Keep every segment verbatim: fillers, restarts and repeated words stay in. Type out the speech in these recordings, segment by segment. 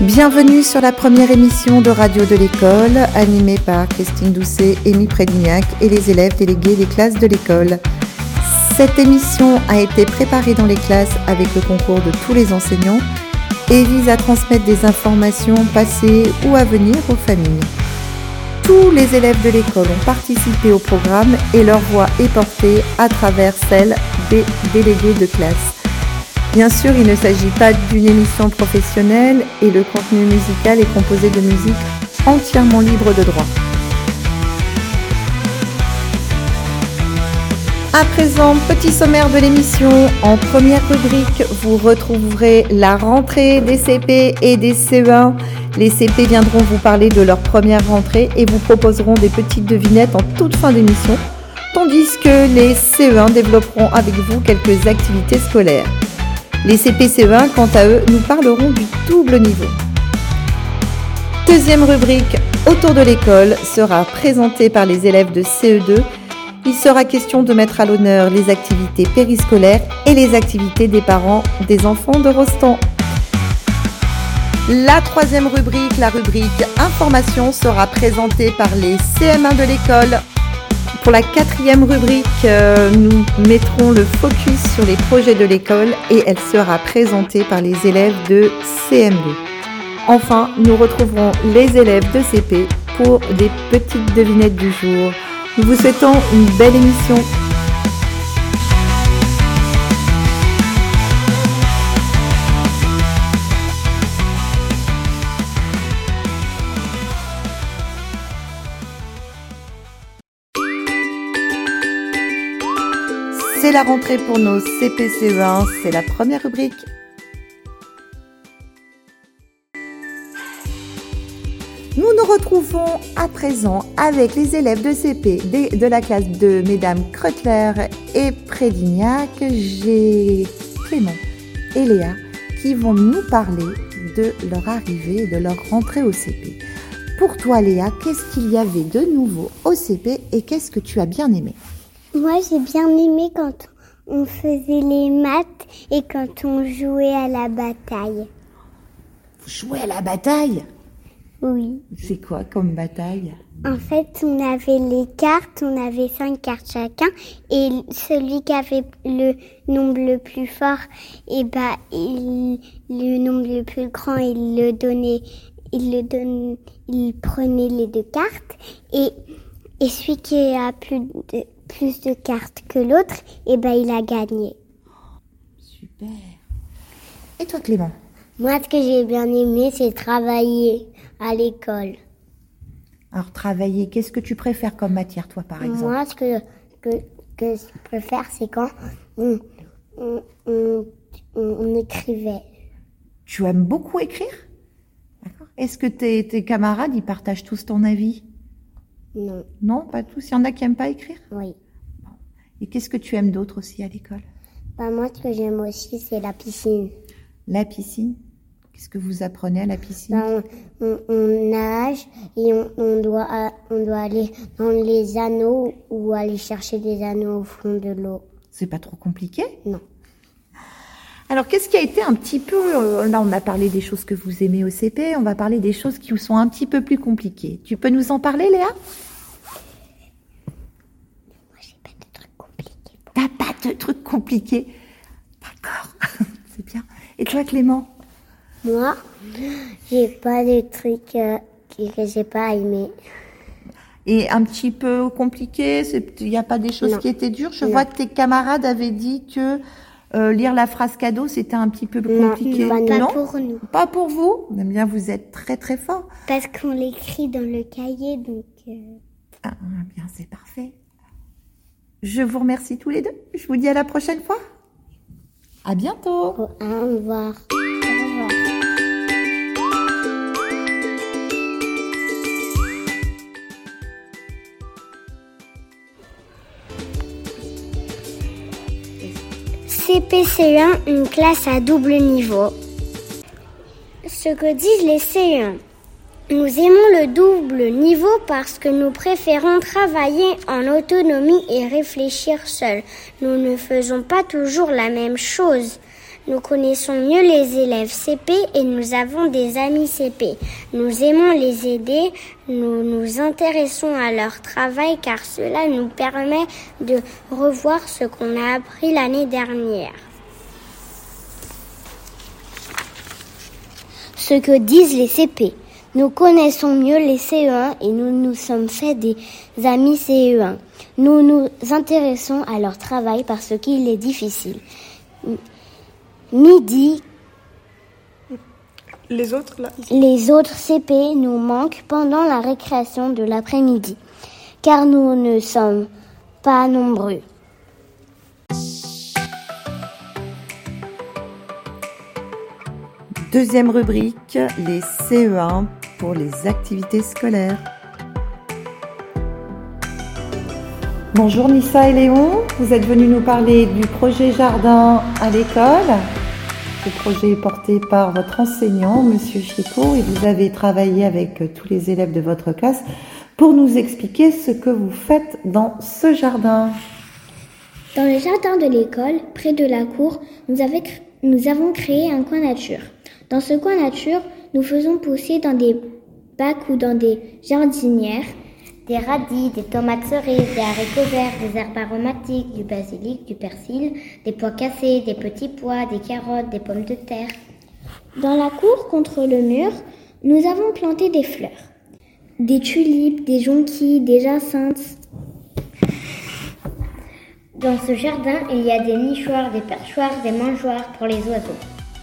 Bienvenue sur la première émission de Radio de l'école, animée par Christine Doucet, Émy Prédignac et les élèves délégués des classes de l'école. Cette émission a été préparée dans les classes avec le concours de tous les enseignants et vise à transmettre des informations passées ou à venir aux familles. Tous les élèves de l'école ont participé au programme et leur voix est portée à travers celle des délégués de classe. Bien sûr, il ne s'agit pas d'une émission professionnelle et le contenu musical est composé de musique entièrement libre de droit. À présent, petit sommaire de l'émission. En première rubrique, vous retrouverez la rentrée des C P et des C E un. Les C P viendront vous parler de leur première rentrée et vous proposeront des petites devinettes en toute fin d'émission, tandis que les C E un développeront avec vous quelques activités scolaires. Les C P C E un, quant à eux, nous parleront du double niveau. Deuxième rubrique, autour de l'école, sera présentée par les élèves de C E deux. Il sera question de mettre à l'honneur les activités périscolaires et les activités des parents des enfants de Rostand. La troisième rubrique, la rubrique information, sera présentée par les C M un de l'école. Pour la quatrième rubrique, euh, nous mettrons le focus sur les projets de l'école et elle sera présentée par les élèves de C M deux. Enfin, nous retrouverons les élèves de C P pour des petites devinettes du jour. Nous vous souhaitons une belle émission. C'est la rentrée pour nos C P C E un, c'est la première rubrique. Nous nous retrouvons à présent avec les élèves de C P de la classe de Mesdames Kreutler et Prédignac. J'ai Clément et Léa qui vont nous parler de leur arrivée et de leur rentrée au C P. Pour toi Léa, qu'est-ce qu'il y avait de nouveau au C P et qu'est-ce que tu as bien aimé ? Moi, j'ai bien aimé quand on faisait les maths et quand on jouait à la bataille. Vous jouez à la bataille ? Oui. C'est quoi comme bataille ? En fait, on avait les cartes, on avait cinq cartes chacun et celui qui avait le nombre le plus fort, et bah, il, le nombre le plus grand, il le donnait, il le donne, il prenait les deux cartes et, et celui qui a plus de plus de cartes que l'autre, et ben il a gagné. Super. Et toi Clément ? Moi, ce que j'ai bien aimé, c'est travailler à l'école. Alors travailler, qu'est-ce que tu préfères comme matière toi par exemple ? Moi, ce que, que, que je préfère, c'est quand on, on, on, on écrivait. Tu aimes beaucoup écrire ? D'accord. Est-ce que tes, tes camarades, ils partagent tous ton avis ? Non. Non, pas tous. Il y en a qui n'aiment pas écrire ? Oui. Et qu'est-ce que tu aimes d'autre aussi à l'école ? Bah moi, ce que j'aime aussi, c'est la piscine. La piscine ? Qu'est-ce que vous apprenez à la piscine ? Bah, on, on, on nage et on, on, doit, on doit aller dans les anneaux ou aller chercher des anneaux au fond de l'eau. C'est pas trop compliqué ? Non. Alors, qu'est-ce qui a été un petit peu... Euh, là, on a parlé des choses que vous aimez au C P. On va parler des choses qui sont un petit peu plus compliquées. Tu peux nous en parler, Léa ? Moi, j'ai pas de trucs compliqués. T'as pas de trucs compliqués ? D'accord, c'est bien. Et toi, Clément ? Moi, j'ai pas de trucs euh, que j'ai pas aimé. Et un petit peu compliqué ? Il n'y a pas des choses Non. qui étaient dures ? Je Non. vois que tes camarades avaient dit que euh, lire la phrase cadeau, c'était un petit peu compliqué. Non, pas non pour nous. Pas pour vous ? Eh bien, vous êtes très très fort. Parce qu'on l'écrit dans le cahier, donc... Euh... Ah, bien, c'est parfait. Je vous remercie tous les deux. Je vous dis à la prochaine fois. À bientôt. Au revoir. Au revoir. C P C E un, une classe à double niveau. Ce que disent les C E un. Nous aimons le double niveau parce que nous préférons travailler en autonomie et réfléchir seuls. Nous ne faisons pas toujours la même chose. Nous connaissons mieux les élèves C P et nous avons des amis C P. Nous aimons les aider, nous nous intéressons à leur travail car cela nous permet de revoir ce qu'on a appris l'année dernière. Ce que disent les C P. Nous connaissons mieux les C E un et nous nous sommes fait des amis C E un. Nous nous intéressons à leur travail parce qu'il est difficile. Midi, les autres, là, ici. Les autres C P nous manquent pendant la récréation de l'après-midi, car nous ne sommes pas nombreux. Deuxième rubrique, les C E un pour les activités scolaires. Bonjour Nissa et Léon, vous êtes venus nous parler du projet jardin à l'école. Ce projet est porté par votre enseignant, Monsieur Chico, et vous avez travaillé avec tous les élèves de votre classe pour nous expliquer ce que vous faites dans ce jardin. Dans le jardin de l'école, près de la cour, nous, avez, nous avons créé un coin nature. Dans ce coin nature, nous faisons pousser dans des bacs ou dans des jardinières des radis, des tomates cerises, des haricots verts, des herbes aromatiques, du basilic, du persil, des pois cassés, des petits pois, des carottes, des pommes de terre. Dans la cour, contre le mur, nous avons planté des fleurs. Des tulipes, des jonquilles, des jacinthes. Dans ce jardin, il y a des nichoirs, des perchoirs, des mangeoires pour les oiseaux.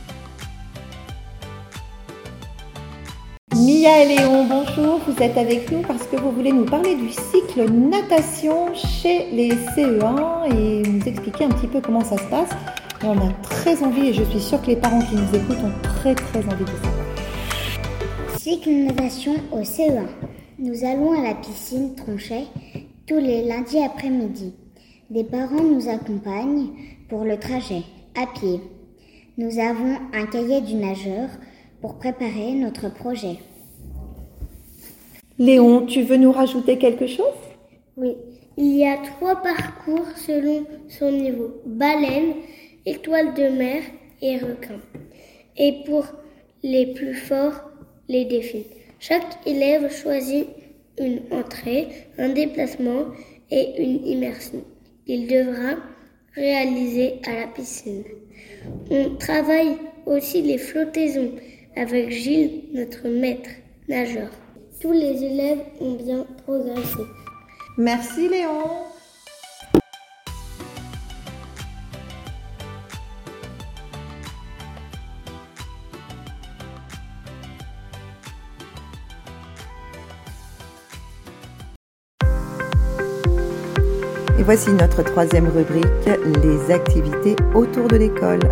Mia et Léon, bonjour, vous êtes avec nous parce que vous voulez nous parler du cycle natation chez les C E un et nous expliquer un petit peu comment ça se passe. Et on a très envie, et je suis sûre que les parents qui nous écoutent ont très très envie de savoir. Cycle natation au C E un. Nous allons à la piscine Tronchet tous les lundis après-midi. Des parents nous accompagnent pour le trajet, à pied. Nous avons un cahier du nageur pour préparer notre projet. Léon, tu veux nous rajouter quelque chose ? Oui, il y a trois parcours selon son niveau. Baleine, étoile de mer et requin. Et pour les plus forts, les défis. Chaque élève choisit une entrée, un déplacement et une immersion qu'il devra réaliser à la piscine. On travaille aussi les flottaisons avec Gilles, notre maître nageur. Tous les élèves ont bien progressé. Merci Léon. Et voici notre troisième rubrique, les activités autour de l'école.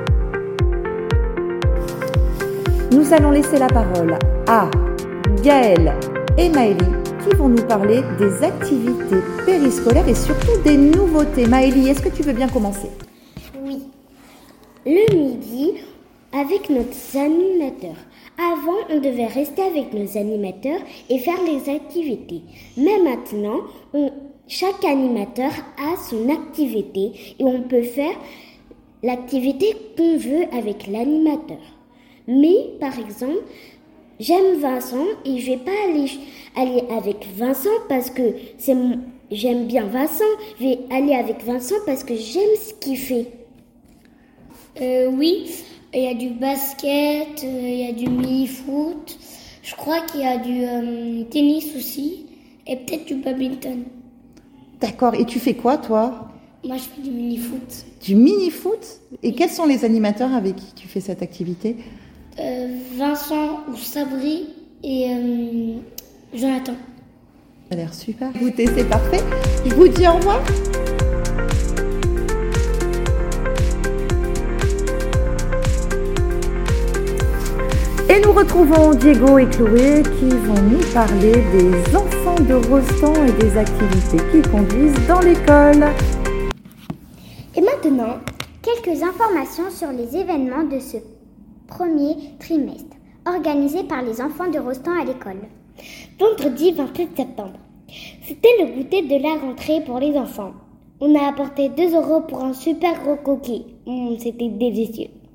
Nous allons laisser la parole à Gaëlle et Maëlie qui vont nous parler des activités périscolaires et surtout des nouveautés. Maëlie, est-ce que tu veux bien commencer ? Oui. Le midi, avec nos animateurs. Avant, on devait rester avec nos animateurs et faire les activités. Mais maintenant, on, chaque animateur a son activité et on peut faire l'activité qu'on veut avec l'animateur. Mais, par exemple, j'aime Vincent et je vais pas aller, aller avec Vincent parce que c'est mon, j'aime bien Vincent. Je vais aller avec Vincent parce que j'aime ce qu'il fait. Euh, oui, il y a du basket, il y a du mini-foot. Je crois qu'il y a du euh, tennis aussi et peut-être du badminton. D'accord. Et tu fais quoi, toi ? Moi, je fais du mini-foot. Du mini-foot ? Et quels sont les animateurs avec qui tu fais cette activité ? Euh, Vincent ou Sabri et euh, Jonathan. Ça a l'air super. Écoutez, c'est parfait. Je vous dis au revoir. Et nous retrouvons Diego et Chloé qui vont nous parler des enfants de Rostand et des activités qu'ils conduisent dans l'école. Et maintenant, quelques informations sur les événements de ce premier trimestre, organisé par les enfants de Rostand à l'école. Vendredi vingt-sept septembre, c'était le goûter de la rentrée pour les enfants. On a apporté deux euros pour un super gros cookie. Mmh, c'était délicieux.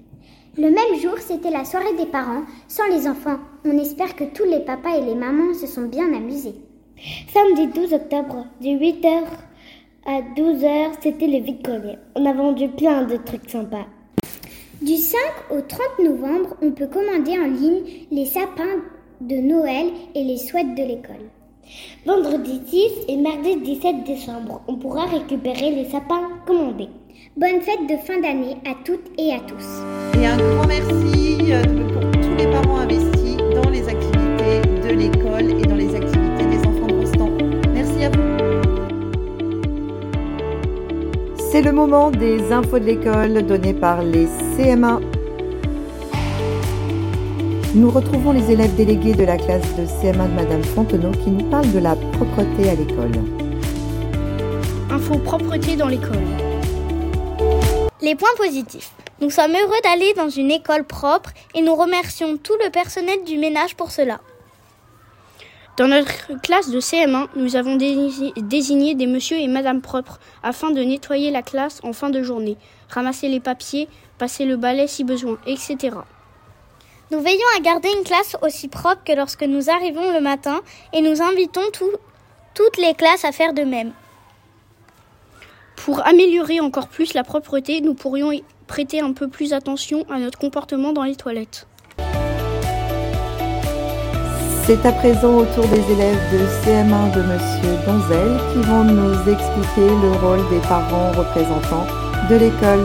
Le même jour, c'était la soirée des parents, sans les enfants. On espère que tous les papas et les mamans se sont bien amusés. Samedi douze octobre, de huit heures à douze heures, c'était le vide-grenier. On a vendu plein de trucs sympas. Du cinq au trente novembre, on peut commander en ligne les sapins de Noël et les sweats de l'école. Vendredi six et mardi dix-sept décembre, on pourra récupérer les sapins commandés. Bonne fête de fin d'année à toutes et à tous. Et un grand merci pour tous les parents investis dans les activités de l'école et dans les activités des enfants de Rostand. Merci à vous. C'est le moment des infos de l'école données par les C M un. Nous retrouvons les élèves délégués de la classe de C M un de Madame Fontenot qui nous parlent de la propreté à l'école. Info propreté dans l'école. Les points positifs. Nous sommes heureux d'aller dans une école propre et nous remercions tout le personnel du ménage pour cela. Dans notre classe de C M un, nous avons désigné des monsieur et madame propres afin de nettoyer la classe en fin de journée, ramasser les papiers, passer le balai si besoin, et cetera. Nous veillons à garder une classe aussi propre que lorsque nous arrivons le matin et nous invitons tout, toutes les classes à faire de même. Pour améliorer encore plus la propreté, nous pourrions prêter un peu plus attention à notre comportement dans les toilettes. C'est à présent au tour des élèves de C M un de Monsieur Donzel qui vont nous expliquer le rôle des parents représentants de l'école.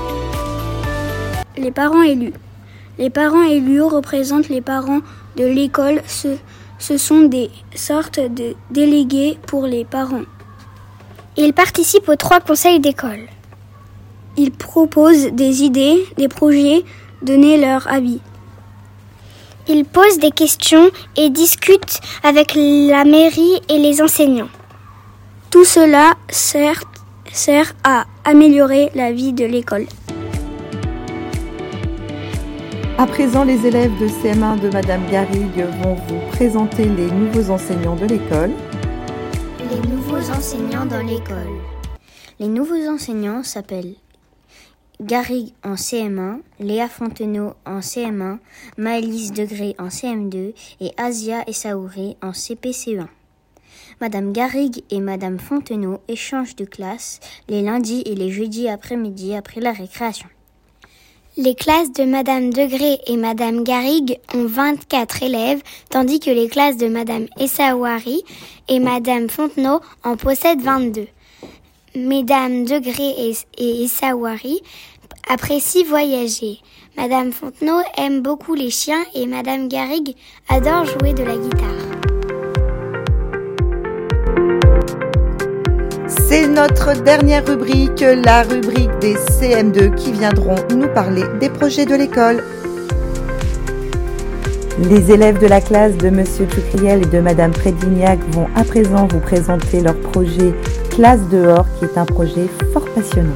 Les parents élus. Les parents élus représentent les parents de l'école. Ce, ce sont des sortes de délégués pour les parents. Ils participent aux trois conseils d'école. Ils proposent des idées, des projets, donnent leur avis. Ils posent des questions et discutent avec la mairie et les enseignants. Tout cela sert, sert à améliorer la vie de l'école. À présent, les élèves de C M un de Madame Garrigue vont vous présenter les nouveaux enseignants de l'école. Les nouveaux enseignants dans l'école. Les nouveaux enseignants s'appellent Garrigue en C M un, Léa Fontenot en C M un, Maëlys Degré en C M deux et Asia Essaouri en C P C E un. Madame Garrigue et Madame Fontenot échangent de classe les lundis et les jeudis après-midi après la récréation. Les classes de Madame Degré et Madame Garrigue ont vingt-quatre élèves, tandis que les classes de Madame Essaouari et Madame Fontenot en possèdent vingt-deux. Mesdames Degré et, et Essaouari apprécient voyager. Madame Fontenot aime beaucoup les chiens et Madame Garrigue adore jouer de la guitare. C'est notre dernière rubrique, la rubrique des C M deux qui viendront nous parler des projets de l'école. Les élèves de la classe de Monsieur Tchoucriel et de Madame Prédignac vont à présent vous présenter leur projet Classe dehors, qui est un projet fort passionnant.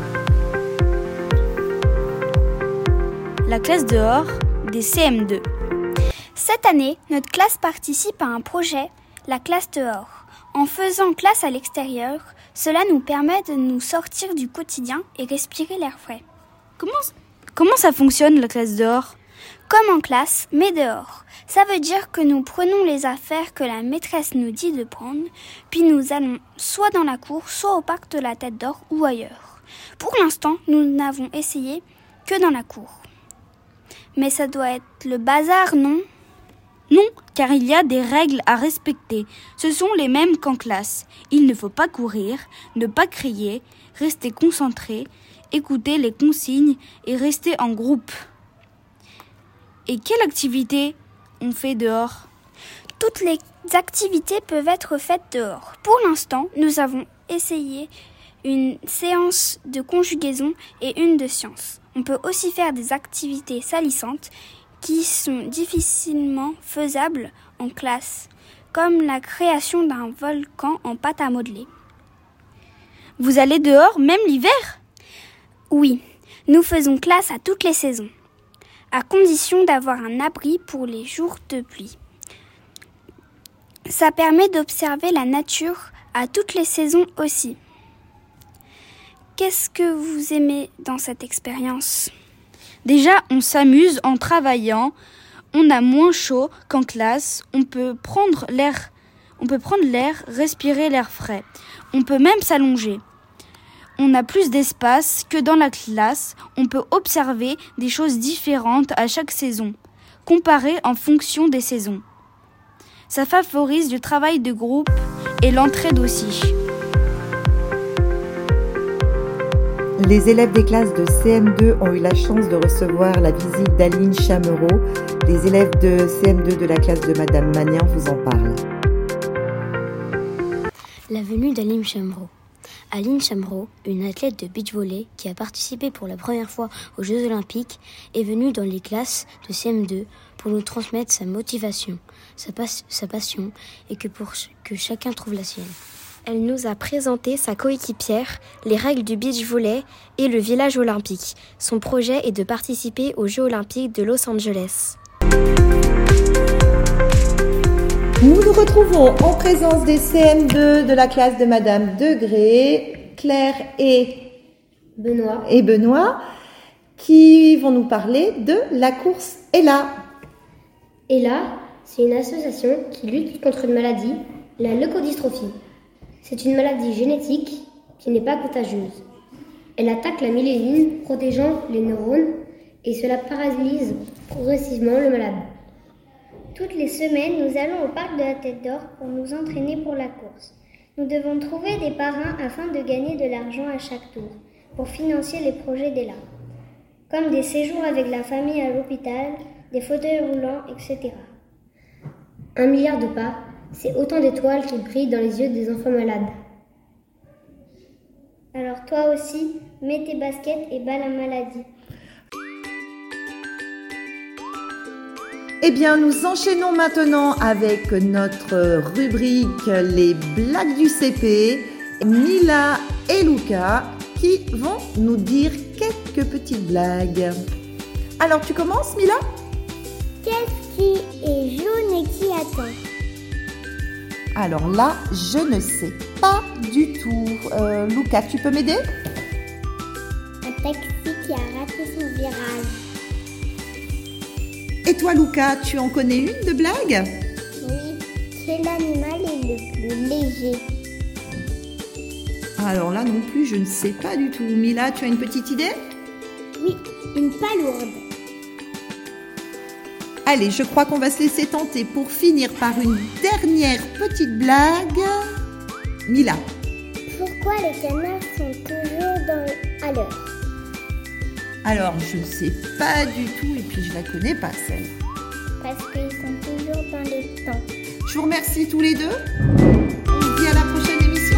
La classe dehors des C M deux. Cette année, notre classe participe à un projet, la classe dehors. En faisant classe à l'extérieur, cela nous permet de nous sortir du quotidien et respirer l'air frais. Comment, comment ça fonctionne la classe dehors ? Comme en classe, mais dehors. Ça veut dire que nous prenons les affaires que la maîtresse nous dit de prendre, puis nous allons soit dans la cour, soit au parc de la Tête d'Or ou ailleurs. Pour l'instant, nous n'avons essayé que dans la cour. Mais ça doit être le bazar, non ? Non, car il y a des règles à respecter. Ce sont les mêmes qu'en classe. Il ne faut pas courir, ne pas crier, rester concentré, écouter les consignes et rester en groupe. Et quelle activité on fait dehors ? Toutes les activités peuvent être faites dehors. Pour l'instant, nous avons essayé une séance de conjugaison et une de sciences. On peut aussi faire des activités salissantes qui sont difficilement faisables en classe, comme la création d'un volcan en pâte à modeler. Vous allez dehors, même l'hiver ? Oui, nous faisons classe à toutes les saisons, à condition d'avoir un abri pour les jours de pluie. Ça permet d'observer la nature à toutes les saisons aussi. Qu'est-ce que vous aimez dans cette expérience ? Déjà, on s'amuse en travaillant, on a moins chaud qu'en classe, on peut prendre l'air, on peut prendre l'air, respirer l'air frais. On peut même s'allonger. On a plus d'espace que dans la classe, on peut observer des choses différentes à chaque saison, comparer en fonction des saisons. Ça favorise le travail de groupe et l'entraide aussi. Les élèves des classes de C M deux ont eu la chance de recevoir la visite d'Aline Chamereau. Les élèves de C M deux de la classe de Madame Magnan vous en parlent. La venue d'Aline Chamereau. Aline Chamereau, une athlète de beach-volley qui a participé pour la première fois aux Jeux Olympiques, est venue dans les classes de C M deux pour nous transmettre sa motivation, sa, pas- sa passion et que pour ch- que chacun trouve la sienne. Elle nous a présenté sa coéquipière, les règles du beach-volley et le village olympique. Son projet est de participer aux Jeux Olympiques de Los Angeles. Nous nous retrouvons en présence des C M deux de la classe de Madame Degré, Claire et Benoît. et Benoît, qui vont nous parler de la course Ella. Ella, c'est une association qui lutte contre une maladie, la leucodystrophie. C'est une maladie génétique qui n'est pas contagieuse. Elle attaque la myéline, protégeant les neurones, et cela paralyse progressivement le malade. Toutes les semaines, nous allons au parc de la Tête d'Or pour nous entraîner pour la course. Nous devons trouver des parrains afin de gagner de l'argent à chaque tour, pour financer les projets d'Ella, comme des séjours avec la famille à l'hôpital, des fauteuils roulants, et cetera. Un milliard de pas, c'est autant d'étoiles qui brillent dans les yeux des enfants malades. Alors toi aussi, mets tes baskets et bats la maladie. Eh bien, nous enchaînons maintenant avec notre rubrique Les blagues du C P. Mila et Luca qui vont nous dire quelques petites blagues. Alors, tu commences, Mila ? Qu'est-ce qui est jaune et qui attend ? Alors là, je ne sais pas du tout. Euh, Luca, tu peux m'aider ? Un taxi qui a raté son virage. Et toi, Luca, tu en connais une de blague ? Oui, quel animal est le plus léger ? Alors là non plus, je ne sais pas du tout. Mila, tu as une petite idée ? Oui, une palourde. Allez, je crois qu'on va se laisser tenter pour finir par une dernière petite blague. Mila. Pourquoi les canards sont toujours dans... à l'heure ? Alors, je ne sais pas du tout et puis je la connais pas celle. Parce qu'ils sont toujours dans les temps. Je vous remercie tous les deux. On se dit à la prochaine émission.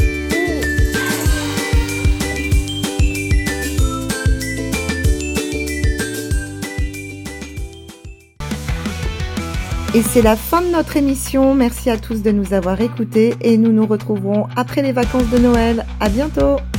Et c'est la fin de notre émission. Merci à tous de nous avoir écoutés et nous nous retrouverons après les vacances de Noël. À bientôt.